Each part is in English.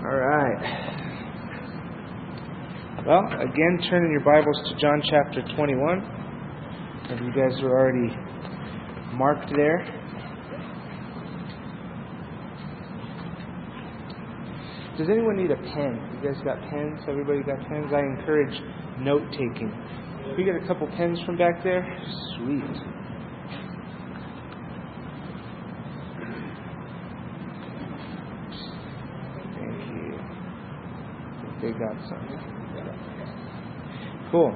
All right. Well, again, turn in your Bibles to John chapter 21. If you guys are already marked there. Does anyone need a pen? You guys got pens? Everybody got pens? I encourage note-taking. If we get a couple pens from back there, sweet. They got some. Cool.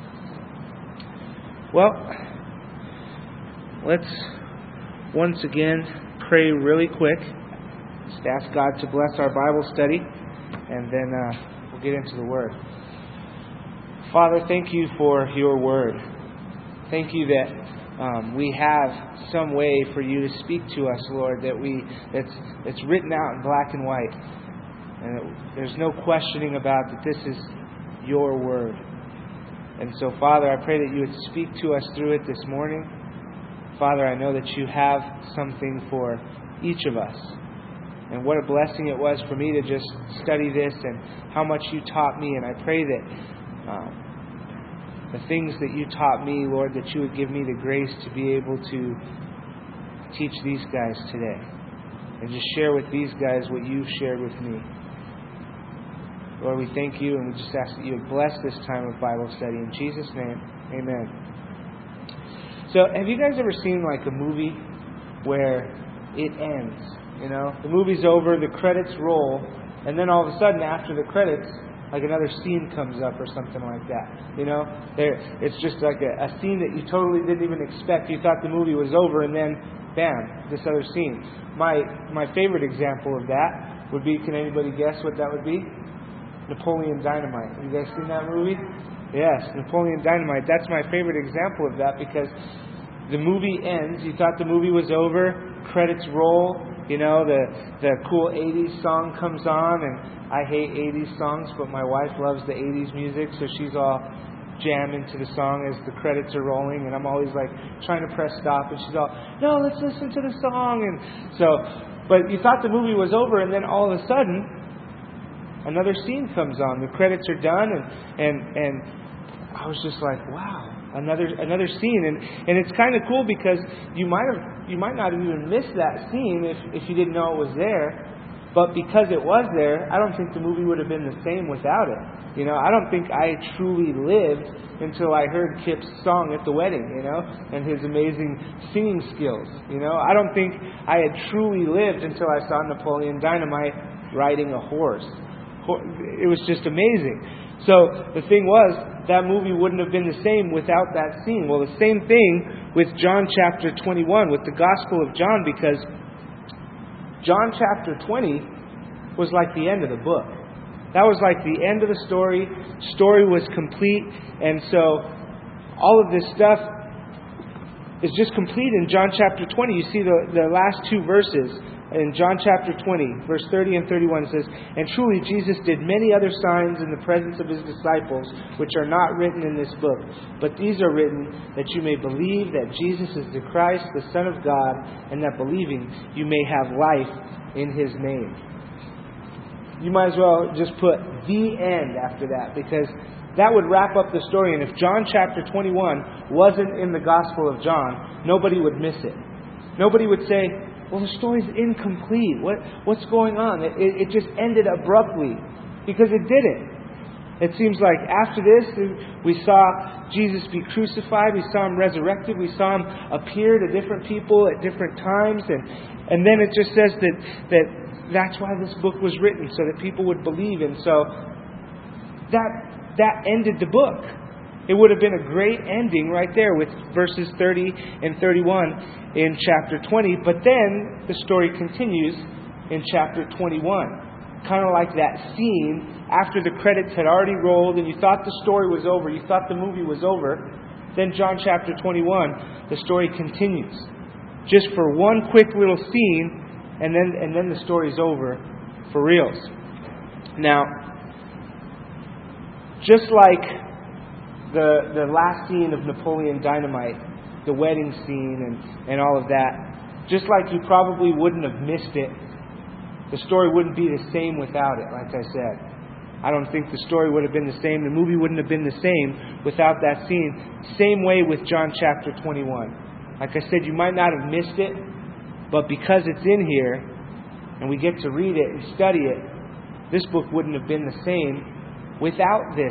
Well, let's once again pray really quick. Just ask God to bless our Bible study, and then we'll get into the Word. Father, thank you for your Word. Thank you that we have some way for you to speak to us, Lord, that's written out in black and white. And there's no questioning about that this is your word. And so, Father, I pray that you would speak to us through it this morning. Father, I know that you have something for each of us. And what a blessing it was for me to just study this and how much you taught me. And I pray that the things that you taught me, Lord, that you would give me the grace to be able to teach these guys today. And just share with these guys what you've shared with me. Lord, we thank you, and we just ask that you would bless this time of Bible study. In Jesus' name, amen. So, have you guys ever seen like a movie where it ends? You know, the movie's over, the credits roll, and then all of a sudden, after the credits, like another scene comes up or something like that. You know, it's just like a scene that you totally didn't even expect. You thought the movie was over, and then, bam, this other scene. My favorite example of that would be, can anybody guess what that would be? Napoleon Dynamite. Have you guys seen that movie? Yes, Napoleon Dynamite. That's my favorite example of that because the movie ends. You thought the movie was over. Credits roll. You know, the cool 80s song comes on. And I hate 80s songs, but my wife loves the 80s music. So she's all jamming to the song as the credits are rolling. And I'm always like trying to press stop. And she's all, no, let's listen to the song. And so, but you thought the movie was over. And then all of a sudden, another scene comes on. The credits are done, and I was just like, wow, another scene. And it's kind of cool because you might not have even missed that scene if you didn't know it was there. But because it was there, I don't think the movie would have been the same without it. You know, I don't think I truly lived until I heard Kip's song at the wedding, you know, and his amazing singing skills. You know, I don't think I had truly lived until I saw Napoleon Dynamite riding a horse. It was just amazing. So the thing was, that movie wouldn't have been the same without that scene. Well, the same thing with John chapter 21, with the Gospel of John, because John chapter 20 was like the end of the book. That was like the end of the story. Story was complete. And so all of this stuff is just complete in John chapter 20. You see the last two verses. In John chapter 20, verse 30 and 31 says, "And truly Jesus did many other signs in the presence of his disciples, which are not written in this book. But these are written that you may believe that Jesus is the Christ, the Son of God, and that believing you may have life in his name." You might as well just put the end after that, because that would wrap up the story. And if John chapter 21 wasn't in the Gospel of John, nobody would miss it. Nobody would say, well, the story's incomplete. What's going on? It just ended abruptly. Because it didn't. It seems like after this, we saw Jesus be crucified. We saw him resurrected. We saw him appear to different people at different times. And then it just says that's why this book was written, so that people would believe. And so that ended the book. It would have been a great ending right there with verses 30 and 31 in chapter 20. But then the story continues in chapter 21. Kind of like that scene after the credits had already rolled and you thought the story was over, you thought the movie was over. Then John chapter 21, the story continues. Just for one quick little scene, and then the story's over for reals. Now, just like the last scene of Napoleon Dynamite, the wedding scene and all of that, just like you probably wouldn't have missed it The story wouldn't be the same without it, like I said. I don't think the story would have been the same. The movie wouldn't have been the same without that scene. Same way with John chapter 21. Like I said, you might not have missed it, but because it's in here, and we get to read it and study it, this book wouldn't have been the same without this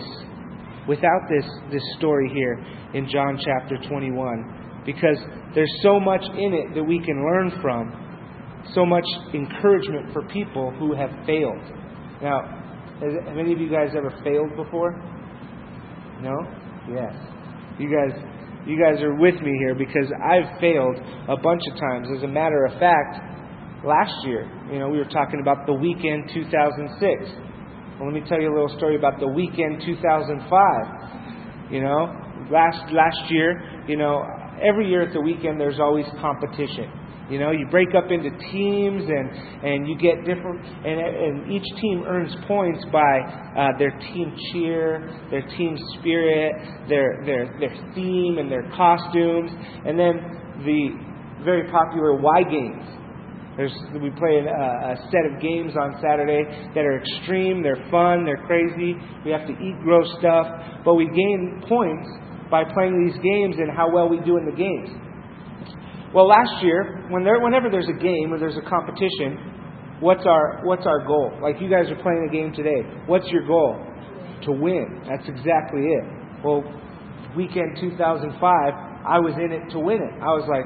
story here in John chapter 21. Because there's so much in it that we can learn from, so much encouragement for people who have failed. Now, have any of you guys ever failed before? No? Yes. You guys are with me here because I've failed a bunch of times. As a matter of fact, last year, we were talking about the weekend 2006. Well, let me tell you a little story about the weekend 2005. Last year, every year at the weekend there's always competition. You break up into teams and you get different, and each team earns points by their team cheer, their team spirit, their theme and their costumes, and then the very popular Y games. We play a set of games on Saturday that are extreme, they're fun, they're crazy. We have to eat gross stuff, but we gain points by playing these games and how well we do in the games. Well, last year, whenever there's a game or there's a competition, what's our goal? Like you guys are playing a game today. What's your goal? To win. That's exactly it. Well, weekend 2005, I was in it to win it. I was like,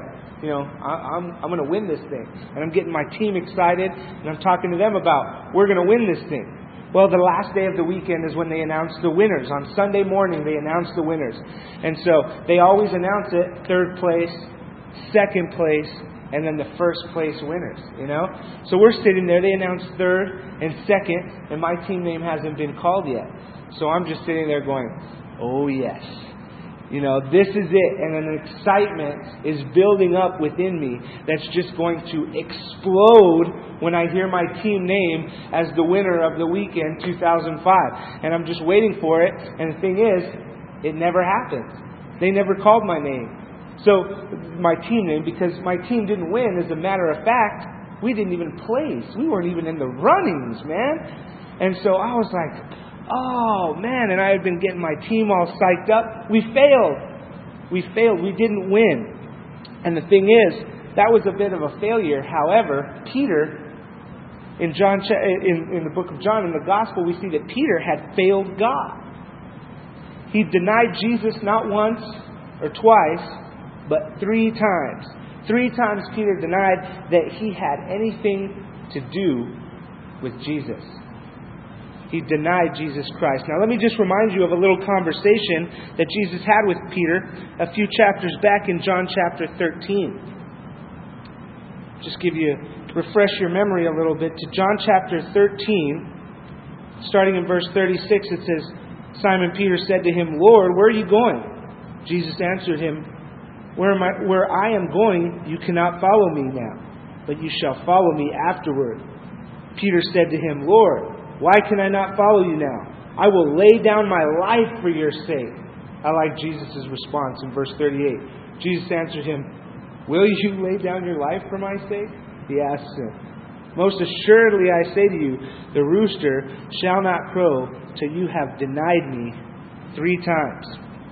I'm going to win this thing. And I'm getting my team excited, and I'm talking to them about, we're going to win this thing. Well, the last day of the weekend is when they announce the winners. On Sunday morning, they announce the winners. And so they always announce it, third place, second place, and then the first place winners, So we're sitting there, they announced third and second, and my team name hasn't been called yet. So I'm just sitting there going, oh yes. This is it. And an excitement is building up within me that's just going to explode when I hear my team name as the winner of the weekend 2005. And I'm just waiting for it. And the thing is, it never happened. They never called my name. So my team name, because my team didn't win, as a matter of fact, we didn't even place. We weren't even in the runnings, man. And so I was like, oh, man. And I had been getting my team all psyched up. We failed. We didn't win. And the thing is, that was a bit of a failure. However, Peter, in the book of John, in the Gospel, we see that Peter had failed God. He denied Jesus not once or twice, but 3 times. 3 times Peter denied that he had anything to do with Jesus. He denied Jesus Christ. Now let me just remind you of a little conversation that Jesus had with Peter a few chapters back in John chapter 13. Just refresh your memory a little bit to John chapter 13. Starting in verse 36, it says, Simon Peter said to him, Lord, where are you going? Jesus answered him, Where I am going, you cannot follow me now, but you shall follow me afterward. Peter said to him, Lord, why can I not follow you now? I will lay down my life for your sake. I like Jesus' response in verse 38. Jesus answered him, Will you lay down your life for my sake? He asks him. Most assuredly I say to you, the rooster shall not crow till you have denied me 3 times.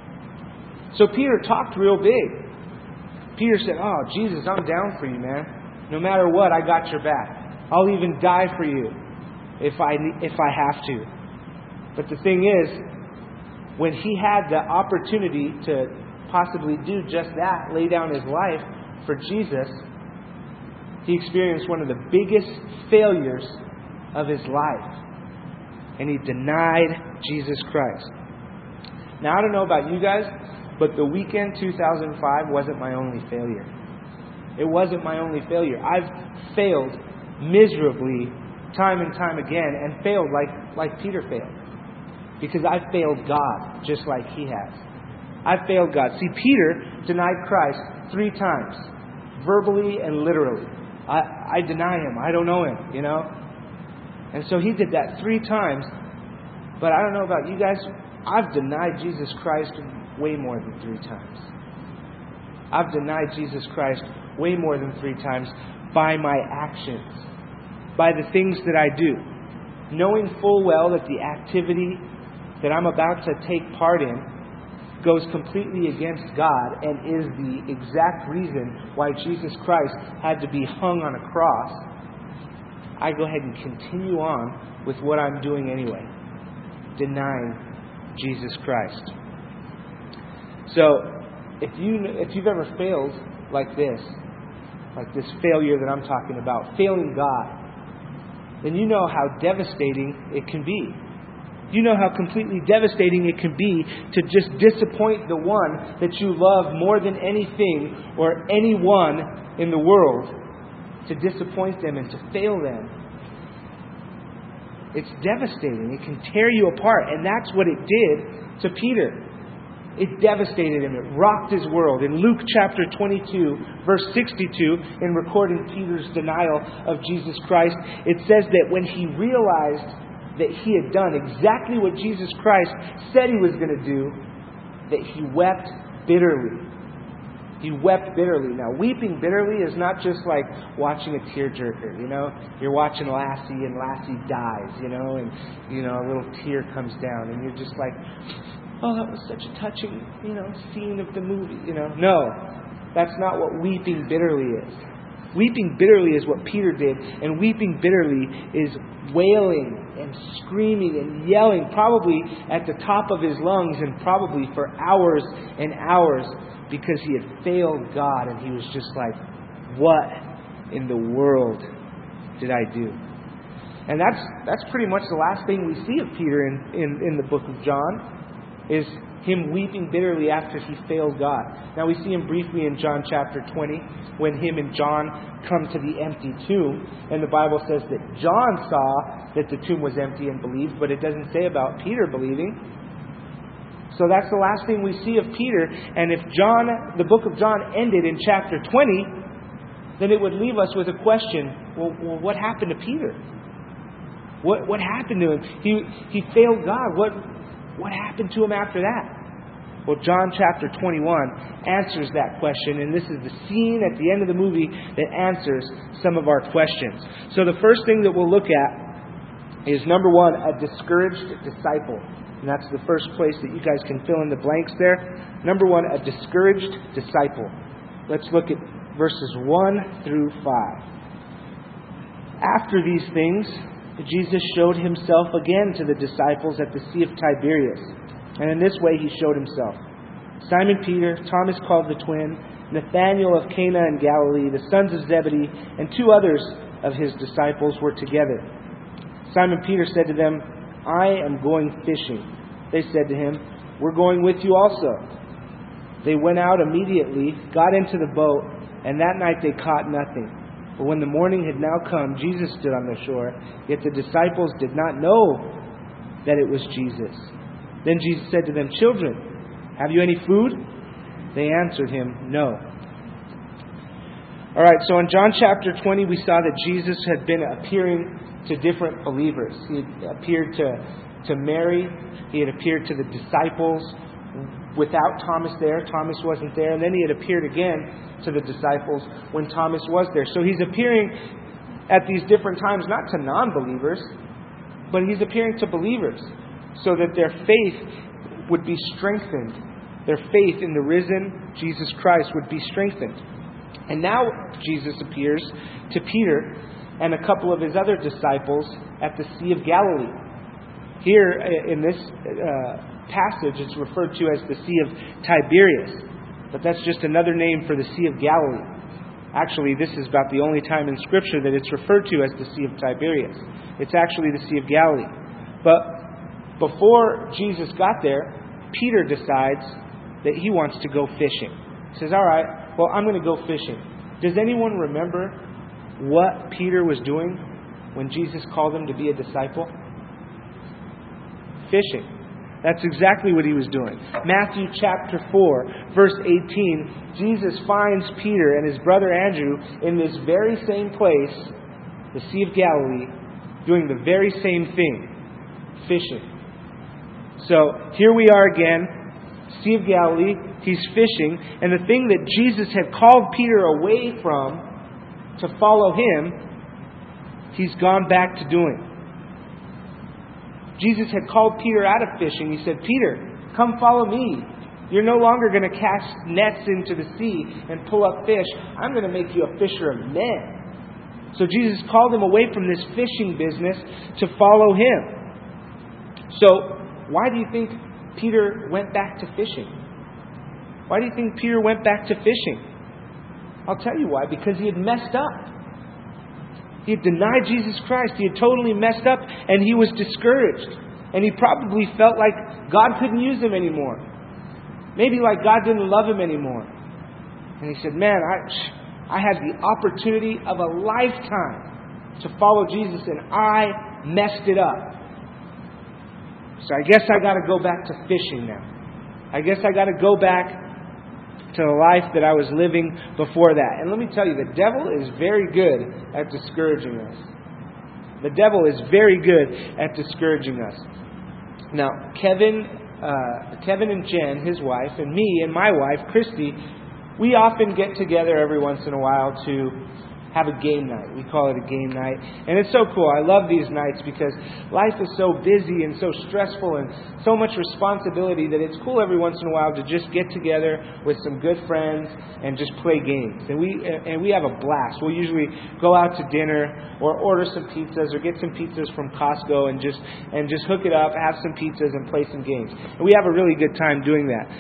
So Peter talked real big. Peter said, oh, Jesus, I'm down for you, man. No matter what, I got your back. I'll even die for you if I have to. But the thing is, when he had the opportunity to possibly do just that, lay down his life for Jesus, he experienced one of the biggest failures of his life. And he denied Jesus Christ. Now, I don't know about you guys, but the weekend 2005 wasn't my only failure. It wasn't my only failure. I've failed miserably time and time again, and failed like Peter failed. Because I've failed God just like he has. I've failed God. See, Peter denied Christ 3 times, verbally and literally. I deny him. I don't know him, And so he did that 3 times. But I don't know about you guys. I've denied Jesus Christ way more than 3 times. I've denied Jesus Christ way more than 3 times by my actions. by the things that I do, knowing full well that the activity that I'm about to take part in goes completely against God and is the exact reason why Jesus Christ had to be hung on a cross, I go ahead and continue on with what I'm doing anyway, denying Jesus Christ. So, if you've ever failed like this failure that I'm talking about, failing God, then you know how devastating it can be. You know how completely devastating it can be to just disappoint the one that you love more than anything or anyone in the world, to disappoint them and to fail them. It's devastating. It can tear you apart. And that's what it did to Peter. It devastated him. It rocked his world. In Luke chapter 22, verse 62, in recording Peter's denial of Jesus Christ, it says that when he realized that he had done exactly what Jesus Christ said he was going to do, that he wept bitterly. He wept bitterly. Now, weeping bitterly is not just like watching a tearjerker, You're watching Lassie and Lassie dies, and, a little tear comes down and you're just like, oh, that was such a touching, scene of the movie, No, that's not what weeping bitterly is. Weeping bitterly is what Peter did, and weeping bitterly is wailing and screaming and yelling, probably at the top of his lungs and probably for hours and hours, because he had failed God and he was just like, what in the world did I do? And that's pretty much the last thing we see of Peter in the book of John, is him weeping bitterly after he failed God. Now we see him briefly in John chapter 20 when him and John come to the empty tomb, and the Bible says that John saw that the tomb was empty and believed, but it doesn't say about Peter believing. So that's the last thing we see of Peter. And if the book of John ended in chapter 20, then it would leave us with a question. Well, what happened to Peter? What happened to him? He failed God. What happened to him after that? Well, John chapter 21 answers that question, and this is the scene at the end of the movie that answers some of our questions. So the first thing that we'll look at is, number one, a discouraged disciple. And that's the first place that you guys can fill in the blanks there. Number one, a discouraged disciple. Let's look at verses 1 through 5. After these things, Jesus showed himself again to the disciples at the Sea of Tiberias. And in this way he showed himself. Simon Peter, Thomas called the twin, Nathanael of Cana in Galilee, the sons of Zebedee, and 2 others of his disciples were together. Simon Peter said to them, I am going fishing. They said to him, we're going with you also. They went out immediately, got into the boat, and that night they caught nothing. But when the morning had now come, Jesus stood on the shore, yet the disciples did not know that it was Jesus. Then Jesus said to them, children, have you any food? They answered him, no. All right, so in John chapter 20, we saw that Jesus had been appearing to different believers. He had appeared to Mary. He had appeared to the disciples without Thomas there. Thomas wasn't there. And then he had appeared again to the disciples when Thomas was there. So he's appearing at these different times, not to non-believers, but he's appearing to believers so that their faith would be strengthened. Their faith in the risen Jesus Christ would be strengthened. And now Jesus appears to Peter and a couple of his other disciples at the Sea of Galilee. Here in this passage, it's referred to as the Sea of Tiberias. But that's just another name for the Sea of Galilee. Actually, this is about the only time in Scripture that it's referred to as the Sea of Tiberias. It's actually the Sea of Galilee. But before Jesus got there, Peter decides that he wants to go fishing. He says, all right, well, I'm going to go fishing. Does anyone remember what Peter was doing when Jesus called him to be a disciple? Fishing. That's exactly what he was doing. Matthew chapter 4, verse 18, Jesus finds Peter and his brother Andrew in this very same place, the Sea of Galilee, doing the very same thing, fishing. So here we are again, Sea of Galilee, he's fishing, and the thing that Jesus had called Peter away from to follow him, he's gone back to doing. Jesus had called Peter out of fishing. He said, Peter, come follow me. You're no longer going to cast nets into the sea and pull up fish. I'm going to make you a fisher of men. So Jesus called him away from this fishing business to follow him. So why do you think Peter went back to fishing? Why do you think Peter went back to fishing? I'll tell you why. Because he had messed up. He had denied Jesus Christ. He had totally messed up, and he was discouraged. And he probably felt like God couldn't use him anymore. Maybe like God didn't love him anymore. And he said, man, I had the opportunity of a lifetime to follow Jesus, and I messed it up. So I guess I got to go back to fishing now. I guess I got to go back to the life that I was living before that. And let me tell you, the devil is very good at discouraging us. The devil is very good at discouraging us. Now, Kevin and Jen, his wife, and me and my wife, Christy, we often get together every once in a while to have a game night. We call it a game night. And it's so cool. I love these nights because life is so busy and so stressful and so much responsibility that it's cool every once in a while to just get together with some good friends and just play games. And we have a blast. We'll usually go out to dinner or order some pizzas or get some pizzas from Costco and just hook it up, have some pizzas and play some games. And we have a really good time doing that.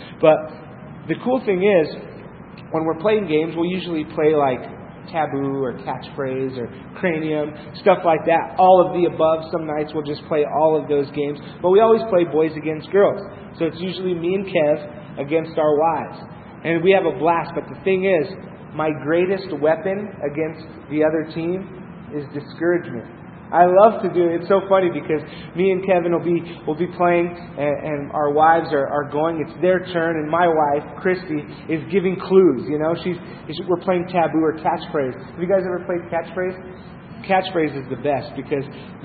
But the cool thing is, when we're playing games, we'll usually play like Taboo or Catchphrase or Cranium, stuff like that. All of the above. Some nights we'll just play all of those games. But we always play boys against girls. So it's usually me and Kev against our wives. And we have a blast. But the thing is, my greatest weapon against the other team is discouragement. I love to do it. It's so funny because me and Kevin will be playing and our wives are going. It's their turn, and my wife, Christy, is giving clues. You know, we're playing Taboo or Catchphrase. Have you guys ever played Catchphrase? Catchphrase is the best because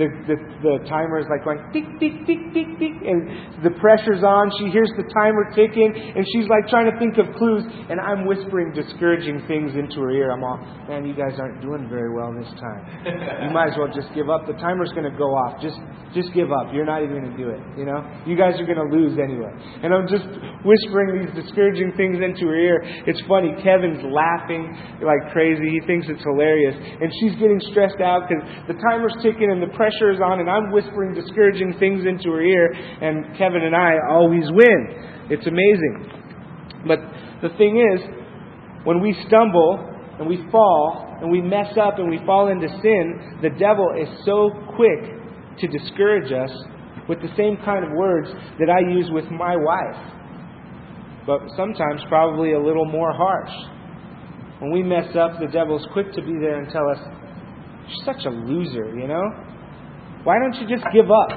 the timer is like going tick, tick, tick, tick, tick, and the pressure's on. She hears the timer ticking, and she's like trying to think of clues, and I'm whispering discouraging things into her ear. I'm all, man, you guys aren't doing very well this time. You might as well just give up. The timer's going to go off. Just give up. You're not even going to do it. You know, you guys are going to lose anyway. And I'm just whispering these discouraging things into her ear. It's funny. Kevin's laughing like crazy. He thinks it's hilarious, and she's getting stressed out because the timer's ticking and the pressure is on, and I'm whispering discouraging things into her ear, and Kevin and I always win. It's amazing. But the thing is, when we stumble and we fall and we mess up and we fall into sin, the devil is so quick to discourage us with the same kind of words that I use with my wife, but sometimes probably a little more harsh. When we mess up, the devil's quick to be there and tell us, you're such a loser, you know? Why don't you just give up?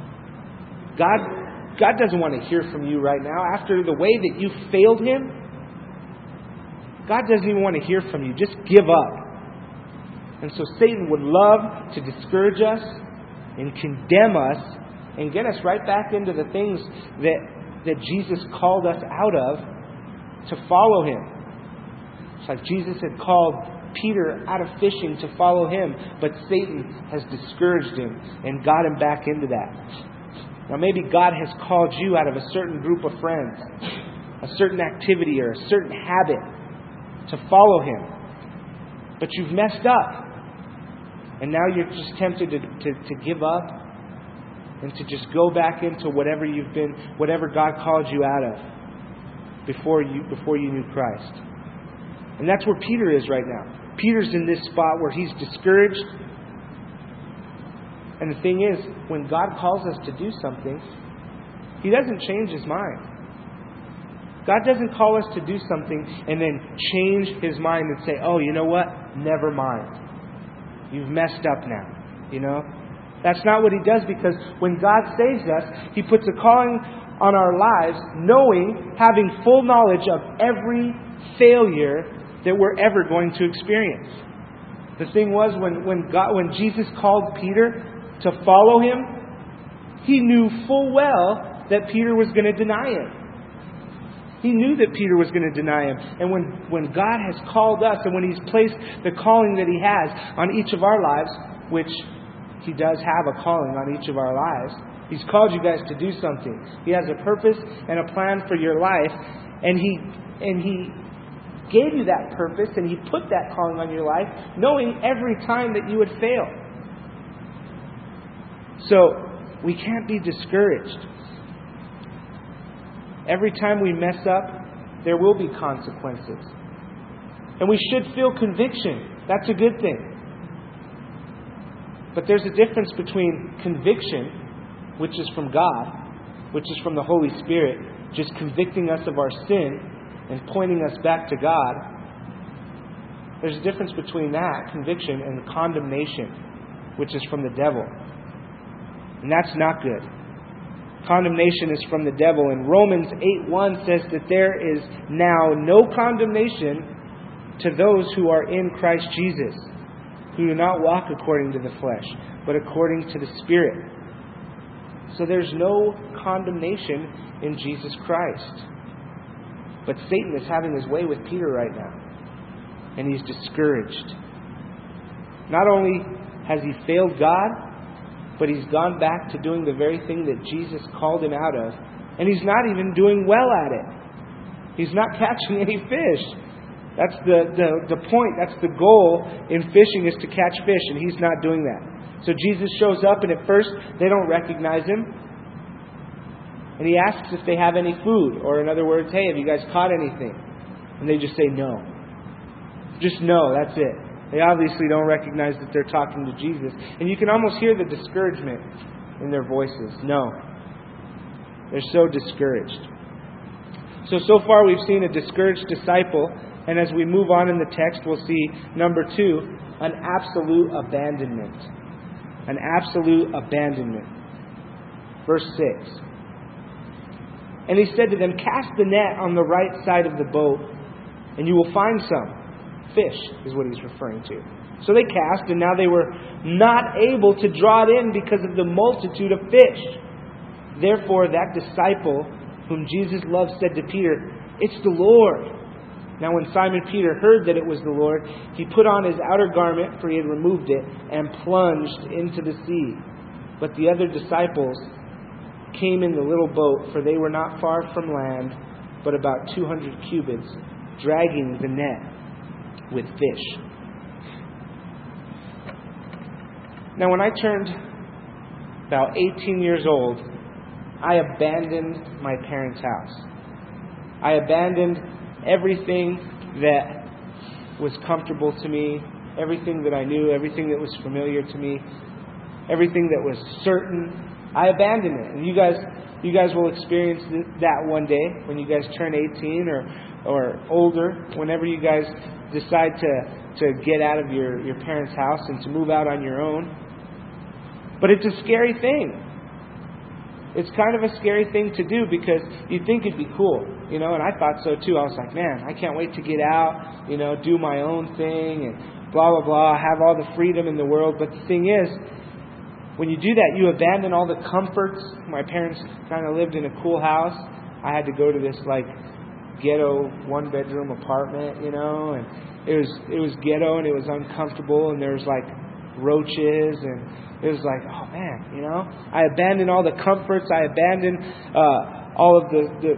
God doesn't want to hear from you right now. After the way that you failed Him, God doesn't even want to hear from you. Just give up. And so Satan would love to discourage us and condemn us and get us right back into the things that Jesus called us out of to follow Him. It's like Jesus had called Peter out of fishing to follow Him, but Satan has discouraged him and got him back into that. Now maybe God has called you out of a certain group of friends, a certain activity or a certain habit to follow Him, but you've messed up, and now you're just tempted to give up and to just go back into whatever God called you out of before you knew Christ. And that's where Peter is right now. Peter's in this spot where he's discouraged. And the thing is, when God calls us to do something, He doesn't change His mind. God doesn't call us to do something and then change His mind and say, oh, you know what? Never mind. You've messed up now. You know? That's not what He does, because when God saves us, He puts a calling on our lives, having full knowledge of every failure that we're ever going to experience. The thing was, when Jesus called Peter to follow Him, He knew full well that Peter was going to deny Him. He knew that Peter was going to deny Him. And when God has called us and when He's placed the calling that He has on each of our lives, which He does have a calling on each of our lives. He's called you guys to do something. He has a purpose and a plan for your life. And He gave you that purpose, and He put that calling on your life, knowing every time that you would fail. So we can't be discouraged. Every time we mess up, there will be consequences. And we should feel conviction. That's a good thing. But there's a difference between conviction, which is from God, which is from the Holy Spirit, just convicting us of our sin and pointing us back to God. There's a difference between that conviction and condemnation, which is from the devil. And that's not good. Condemnation is from the devil. And Romans 8:1 says that there is now no condemnation to those who are in Christ Jesus, who do not walk according to the flesh, but according to the Spirit. So there's no condemnation in Jesus Christ. But Satan is having his way with Peter right now. And he's discouraged. Not only has he failed God, but he's gone back to doing the very thing that Jesus called him out of. And he's not even doing well at it. He's not catching any fish. That's the point. That's the goal in fishing, is to catch fish. And he's not doing that. So Jesus shows up, and at first they don't recognize him. And he asks if they have any food. Or in other words, hey, have you guys caught anything? And they just say no. Just no, that's it. They obviously don't recognize that they're talking to Jesus. And you can almost hear the discouragement in their voices. No. They're so discouraged. So far we've seen a discouraged disciple. And as we move on in the text, we'll see, number 2, an absolute abandonment. An absolute abandonment. Verse 6. And he said to them, cast the net on the right side of the boat, and you will find some. Fish is what he's referring to. So they cast, and now they were not able to draw it in because of the multitude of fish. Therefore, that disciple whom Jesus loved said to Peter, it's the Lord. Now when Simon Peter heard that it was the Lord, he put on his outer garment, for he had removed it, and plunged into the sea. But the other disciples came in the little boat, for they were not far from land, but about 200 cubits, dragging the net with fish. Now when I turned about 18 years old, I abandoned my parents' house. I abandoned everything that was comfortable to me, everything that I knew, everything that was familiar to me, everything that was certain. I abandoned it. And you guys will experience that one day when you guys turn 18 or older, whenever you guys decide to get out of your parents' house and to move out on your own. But it's a scary thing. It's kind of a scary thing to do because you think it'd be cool, and I thought so too. I was like, man, I can't wait to get out, do my own thing and blah, blah, blah, have all the freedom in the world. But the thing is, when you do that, you abandon all the comforts. My parents kind of lived in a cool house. I had to go to this ghetto 1-bedroom apartment, and it was ghetto and it was uncomfortable, and there was roaches, and it was oh man, I abandoned all the comforts. I abandoned all of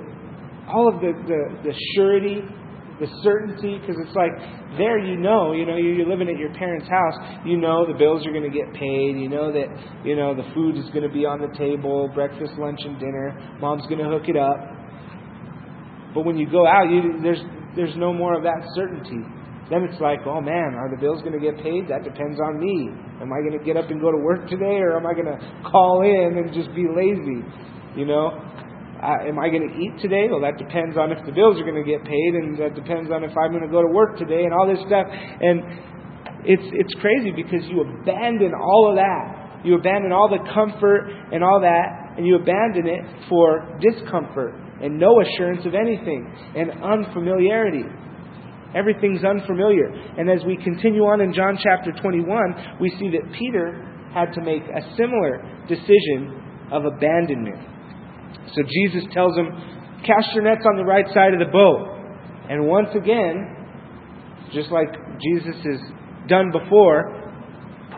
the surety, the certainty, because it's there you're living at your parents' house. The bills are going to get paid. That the food is going to be on the table, breakfast, lunch, and dinner. Mom's going to hook it up. But when you go out, there's no more of that certainty. Then it's oh man, are the bills going to get paid? That depends on me. Am I going to get up and go to work today, or am I going to call in and just be lazy? Am I going to eat today? Well, that depends on if the bills are going to get paid, and that depends on if I'm going to go to work today, and all this stuff. And it's crazy because you abandon all of that. You abandon all the comfort and all that, and you abandon it for discomfort and no assurance of anything and unfamiliarity. Everything's unfamiliar. And as we continue on in John chapter 21, we see that Peter had to make a similar decision of abandonment. So Jesus tells him, cast your nets on the right side of the boat. And once again, just like Jesus has done before,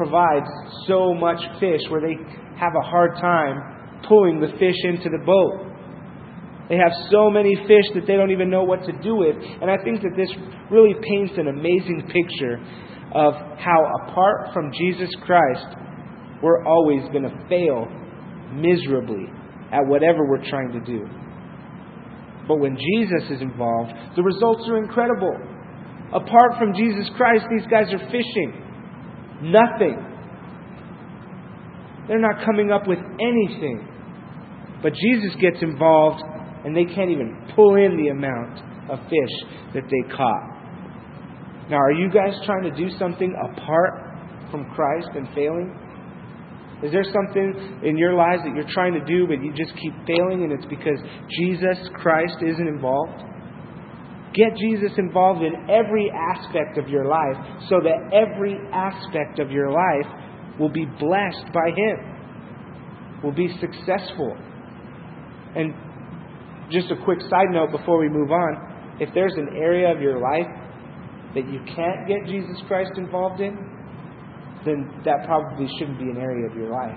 provides so much fish where they have a hard time pulling the fish into the boat. They have so many fish that they don't even know what to do with. And I think that this really paints an amazing picture of how apart from Jesus Christ, we're always going to fail miserably at whatever we're trying to do. But when Jesus is involved, the results are incredible. Apart from Jesus Christ, these guys are fishing. Nothing. They're not coming up with anything. But Jesus gets involved, and they can't even pull in the amount of fish that they caught. Now, are you guys trying to do something apart from Christ and failing? Is there something in your lives that you're trying to do, but you just keep failing, and it's because Jesus Christ isn't involved? Get Jesus involved in every aspect of your life so that every aspect of your life will be blessed by Him, will be successful. And just a quick side note before we move on, if there's an area of your life that you can't get Jesus Christ involved in, then that probably shouldn't be an area of your life.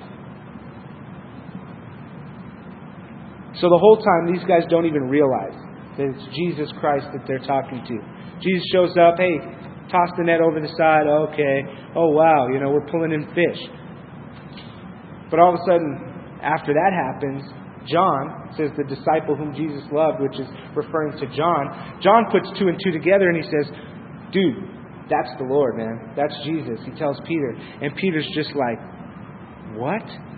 So the whole time, these guys don't even realize that it's Jesus Christ that they're talking to. Jesus shows up, hey, toss the net over the side, okay. Oh, wow, we're pulling in fish. But all of a sudden, after that happens, John, says the disciple whom Jesus loved, which is referring to John. John puts 2 and 2 together and he says, dude, that's the Lord, man. That's Jesus. He tells Peter. And Peter's just like, what?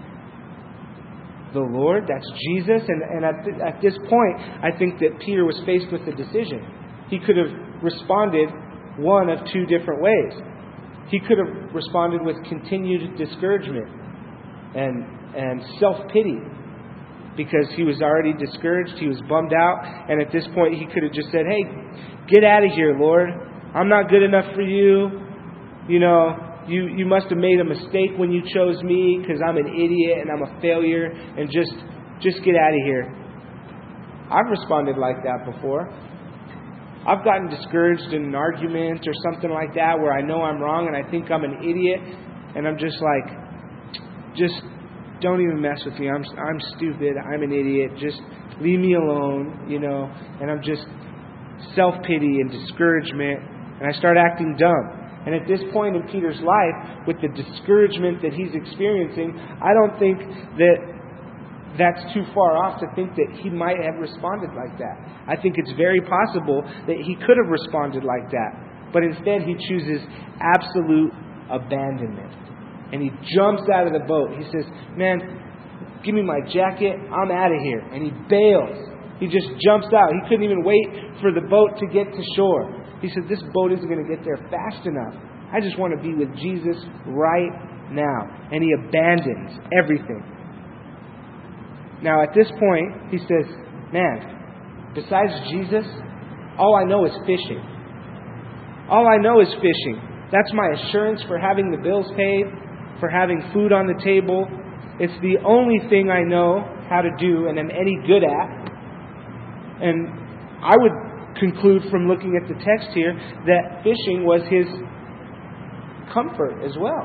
The Lord? That's Jesus? And at this point, I think that Peter was faced with a decision. He could have responded one of 2 different ways. He could have responded with continued discouragement and self-pity, because he was already discouraged, he was bummed out, and at this point he could have just said, hey, get out of here, Lord. I'm not good enough for you. You must have made a mistake when you chose me, because I'm an idiot and I'm a failure, and just get out of here. I've responded like that before. I've gotten discouraged in an argument or something like that where I know I'm wrong and I think I'm an idiot, and I'm just like, just don't even mess with me. I'm stupid. I'm an idiot. Just leave me alone, and I'm just self-pity and discouragement, and I start acting dumb. And at this point in Peter's life, with the discouragement that he's experiencing, I don't think that that's too far off to think that he might have responded like that. I think it's very possible that he could have responded like that, but instead he chooses absolute abandonment. And he jumps out of the boat. He says, man, give me my jacket. I'm out of here. And he bails. He just jumps out. He couldn't even wait for the boat to get to shore. He said, this boat isn't going to get there fast enough. I just want to be with Jesus right now. And he abandons everything. Now, at this point, he says, man, besides Jesus, all I know is fishing. All I know is fishing. That's my assurance for having the bills paid, for having food on the table. It's the only thing I know how to do and am any good at. And I would conclude from looking at the text here that fishing was his comfort as well.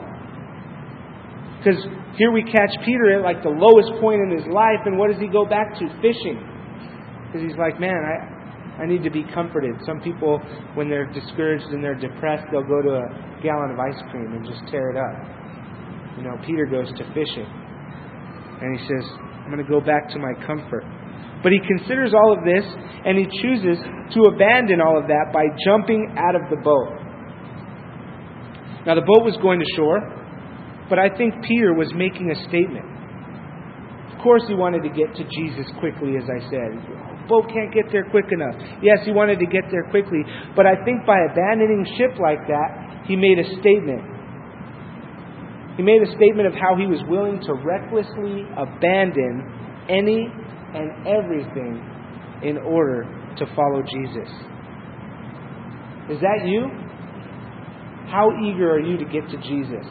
Because here we catch Peter at like the lowest point in his life, and what does he go back to? Fishing. Because he's like, man, I need to be comforted. Some people, when they're discouraged and they're depressed, they'll go to a gallon of ice cream and just tear it up. Peter goes to fishing. And he says, I'm going to go back to my comfort. But he considers all of this, and he chooses to abandon all of that by jumping out of the boat. Now, the boat was going to shore, but I think Peter was making a statement. Of course, he wanted to get to Jesus quickly, as I said. The boat can't get there quick enough. Yes, he wanted to get there quickly, but I think by abandoning ship like that, he made a statement. He made a statement of how he was willing to recklessly abandon any and everything in order to follow Jesus. Is that you? How eager are you to get to Jesus?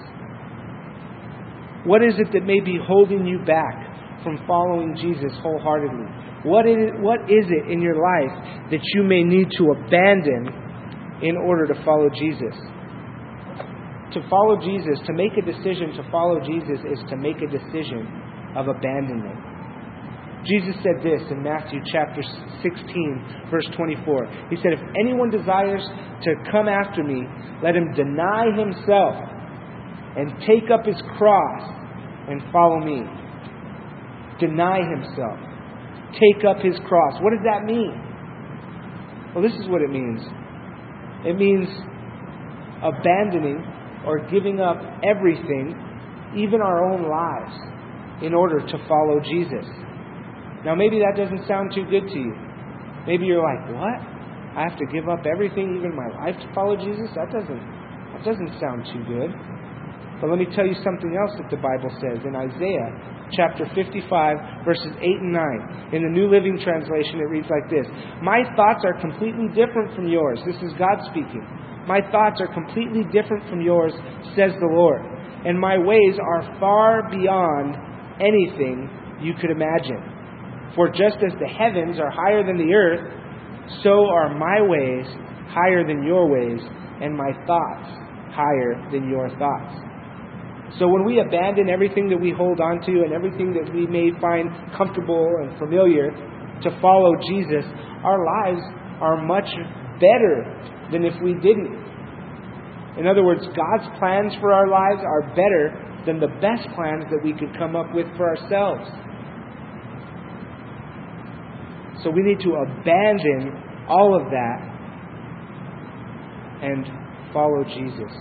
What is it that may be holding you back from following Jesus wholeheartedly? What is it in your life that you may need to abandon in order to follow Jesus? To follow Jesus, to make a decision to follow Jesus, is to make a decision of abandonment. Jesus said this in Matthew chapter 16, verse 24. He said, if anyone desires to come after me, let him deny himself and take up his cross and follow me. Deny himself. Take up his cross. What does that mean? Well, this is what it means. It means abandoning or giving up everything, even our own lives, in order to follow Jesus. Now, maybe that doesn't sound too good to you. Maybe you're like, what? I have to give up everything, even my life, to follow Jesus? That doesn't sound too good. But let me tell you something else that the Bible says in Isaiah chapter 55, verses 8 and 9. In the New Living Translation, it reads like this. My thoughts are completely different from yours. This is God speaking. My thoughts are completely different from yours, says the Lord. And my ways are far beyond anything you could imagine. For just as the heavens are higher than the earth, so are my ways higher than your ways, and my thoughts higher than your thoughts. So when we abandon everything that we hold on to and everything that we may find comfortable and familiar to follow Jesus, our lives are much better than if we didn't. In other words, God's plans for our lives are better than the best plans that we could come up with for ourselves. So we need to abandon all of that and follow Jesus.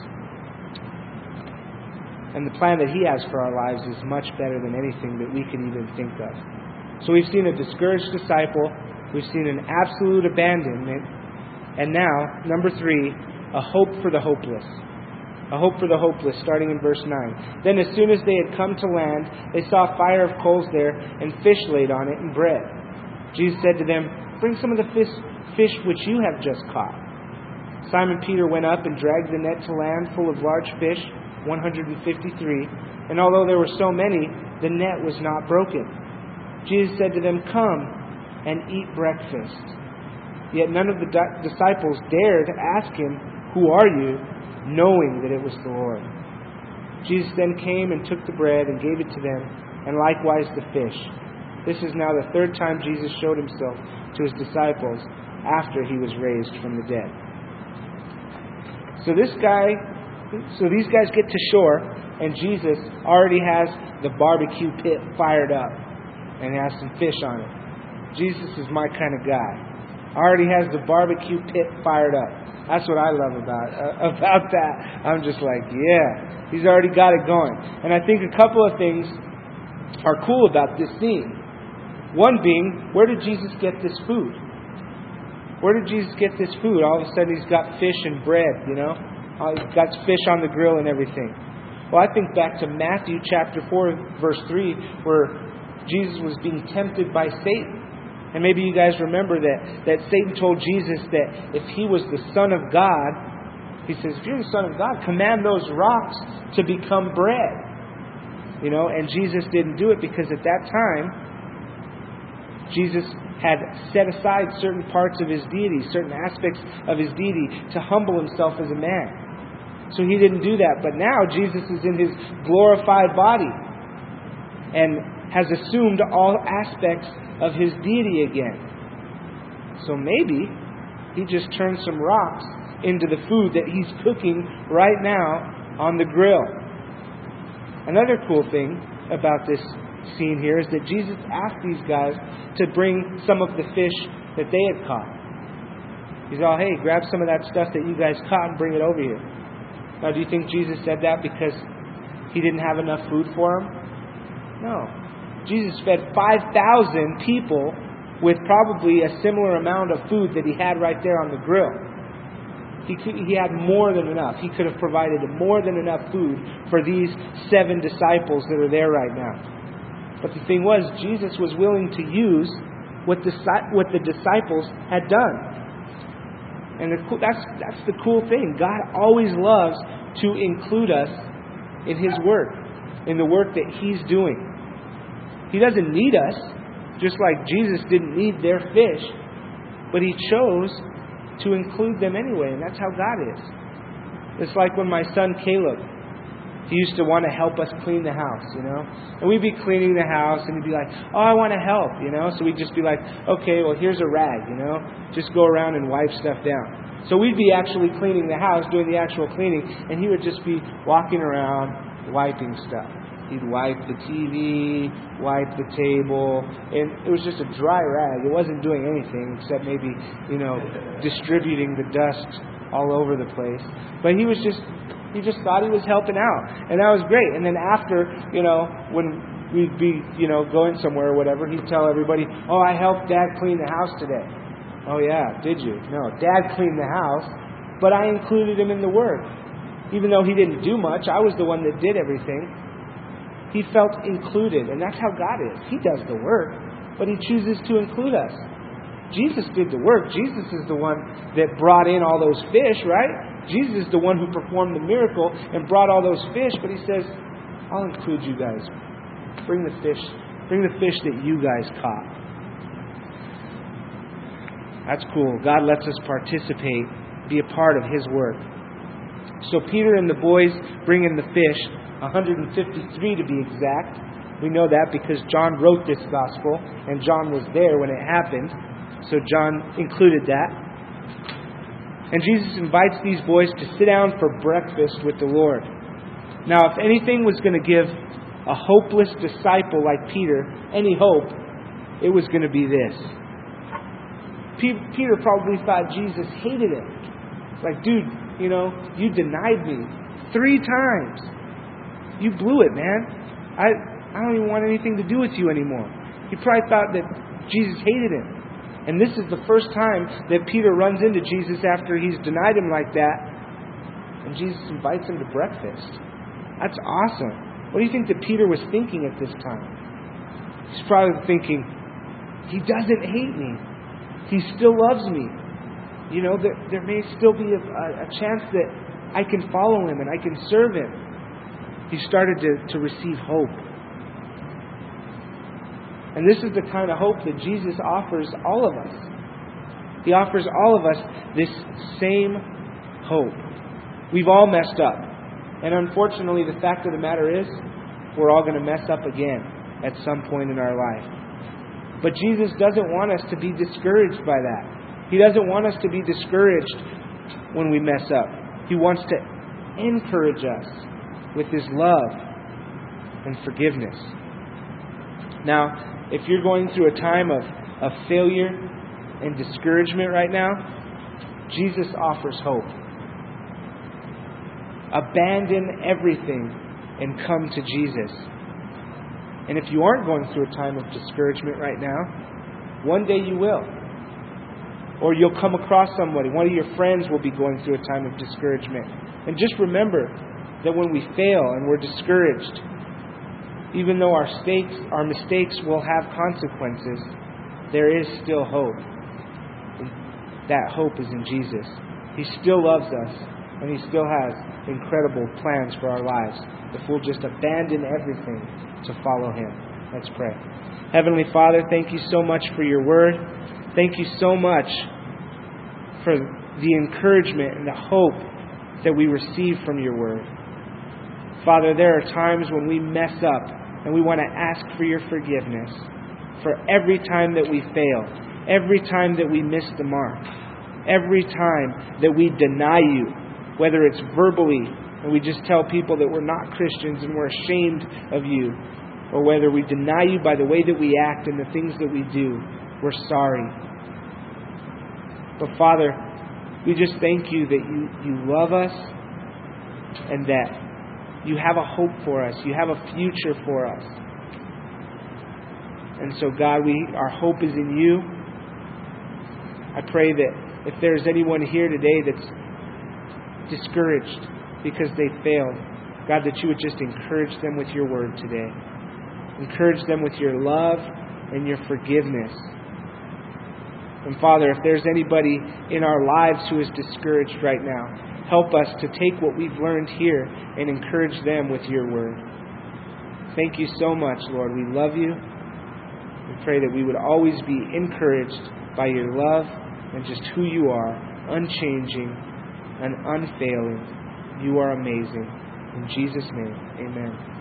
And the plan that He has for our lives is much better than anything that we could even think of. So we've seen a discouraged disciple. We've seen an absolute abandonment. And now, number 3, a hope for the hopeless. A hope for the hopeless, starting in verse 9. Then as soon as they had come to land, they saw a fire of coals there, and fish laid on it, and bread. Jesus said to them, bring some of the fish which you have just caught. Simon Peter went up and dragged the net to land full of large fish, 153. And although there were so many, the net was not broken. Jesus said to them, come and eat breakfast. Yet none of the disciples dared to ask him, who are you? Knowing that it was the Lord. Jesus then came and took the bread and gave it to them, and likewise the fish. This is now the 3rd time Jesus showed himself to his disciples after he was raised from the dead. So these guys get to shore, and Jesus already has the barbecue pit fired up and has some fish on it. Jesus is my kind of guy. Already has the barbecue pit fired up. That's what I love about that. I'm just like, yeah, he's already got it going. And I think a couple of things are cool about this scene. One being, where did Jesus get this food? Where did Jesus get this food? All of a sudden he's got fish and bread, He's got fish on the grill and everything. Well, I think back to Matthew chapter 4, verse 3, where Jesus was being tempted by Satan. And maybe you guys remember that Satan told Jesus that if he was the Son of God, he says, if you're the Son of God, command those rocks to become bread. And Jesus didn't do it because at that time, Jesus had set aside certain parts of his deity, certain aspects of his deity to humble himself as a man. So he didn't do that. But now Jesus is in his glorified body and has assumed all aspects of his deity again. So maybe he just turned some rocks into the food that he's cooking right now on the grill. Another cool thing about this scene here is that Jesus asked these guys to bring some of the fish that they had caught. He's all, hey, grab some of that stuff that you guys caught and bring it over here. Now, do you think Jesus said that because he didn't have enough food for them? No. Jesus fed 5,000 people with probably a similar amount of food that he had right there on the grill. He had more than enough. He could have provided more than enough food for these 7 disciples that are there right now. But the thing was, Jesus was willing to use what the disciples had done. And that's the cool thing. God always loves to include us in His work, in the work that He's doing. He doesn't need us, just like Jesus didn't need their fish, but He chose to include them anyway, and that's how God is. It's like when my son Caleb, he used to want to help us clean the house, And we'd be cleaning the house, and he'd be like, "Oh, I want to help," So we'd just be like, "Okay, well, here's a rag, Just go around and wipe stuff down." So we'd be actually cleaning the house, doing the actual cleaning, and he would just be walking around wiping stuff. He'd wipe the TV, wipe the table, and it was just a dry rag. It wasn't doing anything except maybe, distributing the dust all over the place. But he just thought he was helping out. And that was great. And then after, when we'd be, going somewhere or whatever, he'd tell everybody, "Oh, I helped Dad clean the house today." "Oh, yeah, did you?" "No, Dad cleaned the house, but I included him in the work. Even though he didn't do much, I was the one that did everything." He felt included, and that's how God is. He does the work, but He chooses to include us. Jesus did the work. Jesus is the one that brought in all those fish, right? Jesus is the one who performed the miracle and brought all those fish, but He says, "I'll include you guys. Bring the fish that you guys caught." That's cool. God lets us participate, be a part of His work. So Peter and the boys bring in the fish, 153 to be exact. We know that because John wrote this gospel, and John was there when it happened. So John included that. And Jesus invites these boys to sit down for breakfast with the Lord. Now, if anything was going to give a hopeless disciple like Peter any hope, it was going to be this. Peter probably thought Jesus hated him. Like, "Dude, you denied me 3 times. You blew it, man. I don't even want anything to do with you anymore." He probably thought that Jesus hated him. And this is the first time that Peter runs into Jesus after he's denied Him like that. And Jesus invites him to breakfast. That's awesome. What do you think that Peter was thinking at this time? He's probably thinking, "He doesn't hate me. He still loves me. There may still be a chance that I can follow Him and I can serve Him." He started to receive hope. And this is the kind of hope that Jesus offers all of us. He offers all of us this same hope. We've all messed up. And unfortunately, the fact of the matter is, we're all going to mess up again at some point in our life. But Jesus doesn't want us to be discouraged by that. He doesn't want us to be discouraged when we mess up. He wants to encourage us with His love and forgiveness. Now, if you're going through a time of failure and discouragement right now, Jesus offers hope. Abandon everything and come to Jesus. And if you aren't going through a time of discouragement right now, one day you will. Or you'll come across somebody. One of your friends will be going through a time of discouragement. And just remember that when we fail and we're discouraged, even though our mistakes will have consequences, there is still hope. And that hope is in Jesus. He still loves us, and He still has incredible plans for our lives if we'll just abandon everything to follow Him. Let's pray. Heavenly Father, thank You so much for Your Word. Thank You so much for the encouragement and the hope that we receive from Your Word. Father, there are times when we mess up and we want to ask for Your forgiveness for every time that we fail, every time that we miss the mark, every time that we deny You, whether it's verbally and we just tell people that we're not Christians and we're ashamed of You, or whether we deny You by the way that we act and the things that we do. We're sorry. But Father, we just thank You that You love us and that You have a hope for us. You have a future for us. And so God, our hope is in You. I pray that if there's anyone here today that's discouraged because they failed, God, that You would just encourage them with Your Word today. Encourage them with Your love and Your forgiveness. And Father, if there's anybody in our lives who is discouraged right now, help us to take what we've learned here and encourage them with Your Word. Thank You so much, Lord. We love You. We pray that we would always be encouraged by Your love and just who You are, unchanging and unfailing. You are amazing. In Jesus' name, amen.